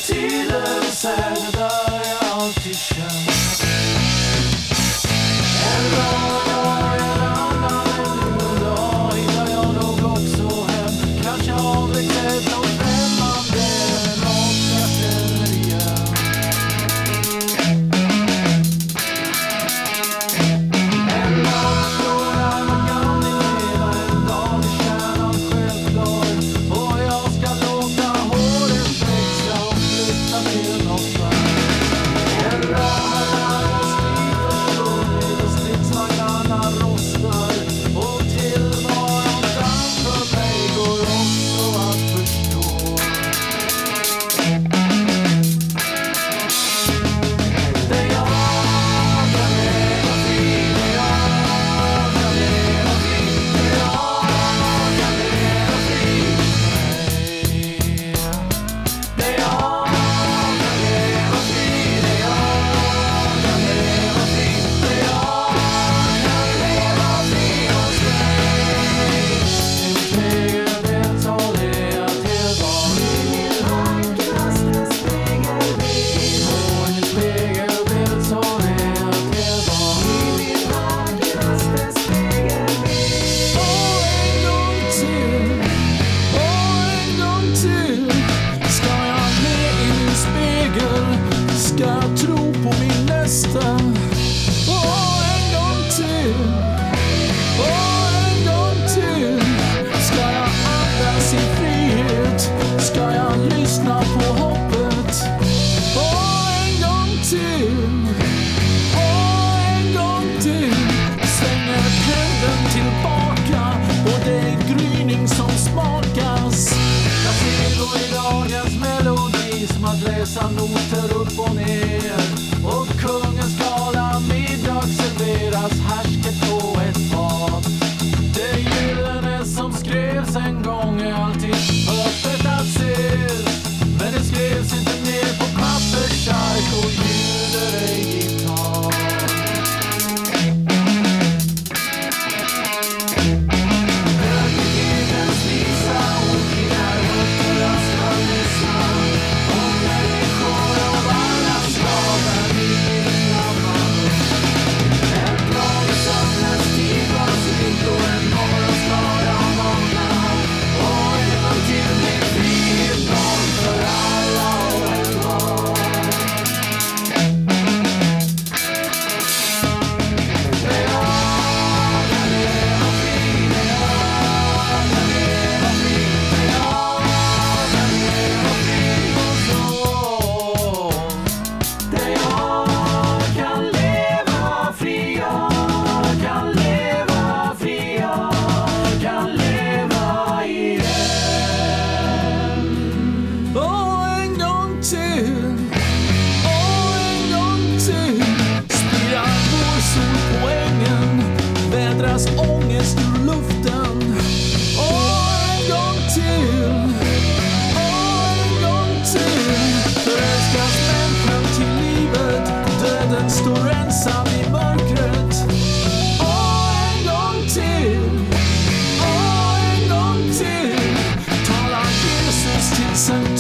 tidens är där jag alltid känt. En dag, en annan, en dag hittar jag nog också hem. Kanske avväxt något främmande, något jag känner igen. En dag står jag med gamla leva, en dag är kärnan självklar. Och jag ska låta håret växa och flytta till något varv. En dag har alla stig försvunnit och stridsvagnarna rostar. Och tillvaron framför mig går också att förstå. Det jag kan leva fri, det jag kan leva fri, det jag kan leva fri. Det jag kan leva fri, det jag kan leva fri, det jag kan leva fri hos mig. En spegelbild talar jag tillbaka i min vackraste spegelbild. Och en spegelbild talar jag tillbaka i min vackraste spegelbild. Och en gång till, och en gång till ska jag le i min spegel, ska jag tro på min nästa. Och en gång till, och en gång till ska jag andas i frihet, ska jag lyssna på hoppet. Och en gång till, och en gång till svänger pendeln tillbaka och det är gryning som smakas. Jag ser då i dagens melodi som att läsa noter upp och ner. Och kungens skala middag serveras härsket på ett fat. Det gyllene som skrevs en gång är alltid öppet att se. Men det skrevs inte ner på pappersark och ljuder ej gitarr. Högergudens visa ord i när rötterna ska lyssna. Om människor av alla slag är nyfikna. En dag i sömnens tid var slut och en morgon ska jag vakna. Och även till min frihet någon för alla och envar. Det jag kan leva fri, det jag kan leva fri, det jag kan leva fri hos oss. Det jag kan leva fri, jag kan leva fri, jag kan leva igen. Och en gång till, och en gång till spirar vår sol på ängen, vädras ångest ur luften. Och en gång till, och en gång till förälskas människan till livet, döden står ensam i mörkret. Och en gång till, och en gång till talar Jesus till sin